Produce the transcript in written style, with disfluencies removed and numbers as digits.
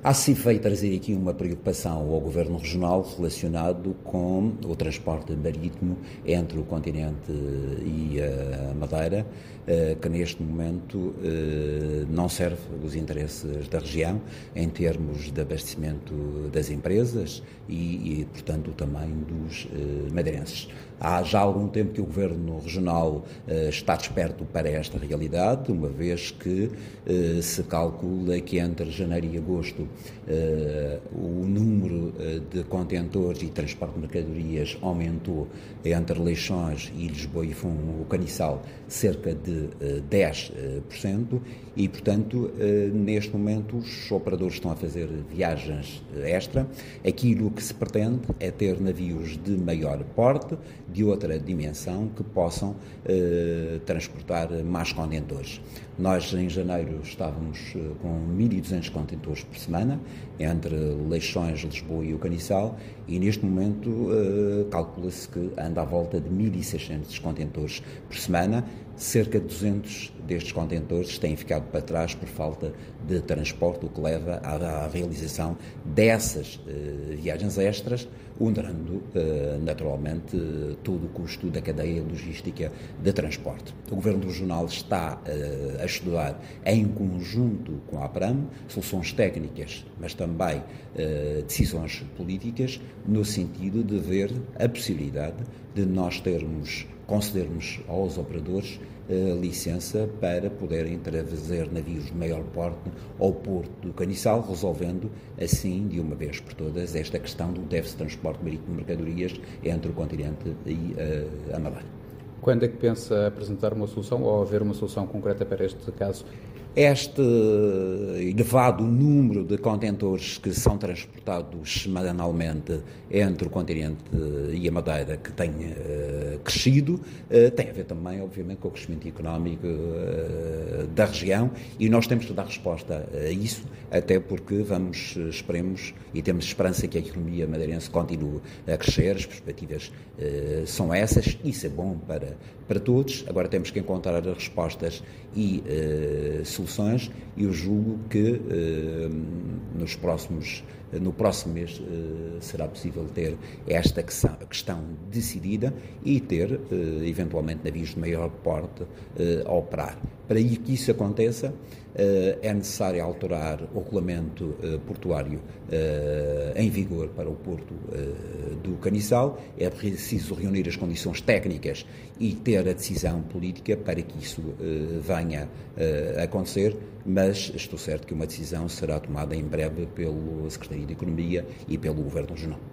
Há sim feito trazer aqui uma preocupação ao Governo Regional relacionado com o transporte marítimo entre o continente e a Madeira, que neste momento não serve os interesses da região em termos de abastecimento das empresas e portanto, também dos madeirenses. Há já algum tempo que o Governo Regional está desperto para esta realidade, uma vez que se calcula que entre janeiro e agosto o número de contentores e transporte de mercadorias aumentou entre Leixões e Lisboa e o Caniçal cerca de 10% e, portanto, neste momento os operadores estão a fazer viagens extra. Aquilo que se pretende é ter navios de maior porte, de outra dimensão, que possam transportar mais contentores. Nós, em janeiro, estávamos com 1.200 contentores por semana, entre Leixões, Lisboa e o Caniçal, e neste momento calcula-se que anda à volta de 1.600 contentores por semana. Cerca de 200 destes contentores têm ficado para trás por falta de transporte, o que leva à realização dessas viagens extras, ponderando naturalmente todo o custo da cadeia logística de transporte. O Governo Regional está a estudar, em conjunto com a APRAM, soluções técnicas, mas também decisões políticas, no sentido de ver a possibilidade de nós concedermos aos operadores licença para poderem trazer navios de maior porte ao porto do Caniçal, resolvendo assim, de uma vez por todas, esta questão do déficit de transporte marítimo de mercadorias entre o continente e a Madeira. Quando é que pensa apresentar uma solução ou haver uma solução concreta para este caso? Este elevado número de contentores que são transportados semanalmente entre o continente e a Madeira, que tem crescido, tem a ver também, obviamente, com o crescimento económico da região, e nós temos que dar resposta a isso, até porque esperemos e temos esperança que a economia madeirense continue a crescer. As perspectivas são essas, isso é bom para todos. Agora temos que encontrar respostas e soluções, e eu julgo que no próximo mês será possível ter esta questão decidida e ter, eventualmente, navios de maior porte a operar. Para que isso aconteça, é necessário alterar o regulamento portuário em vigor para o porto do Caniçal. É preciso reunir as condições técnicas e ter a decisão política para que isso venha a acontecer, mas estou certo que uma decisão será tomada em breve pelo Secretaria de Economia e pelo Governo Regional.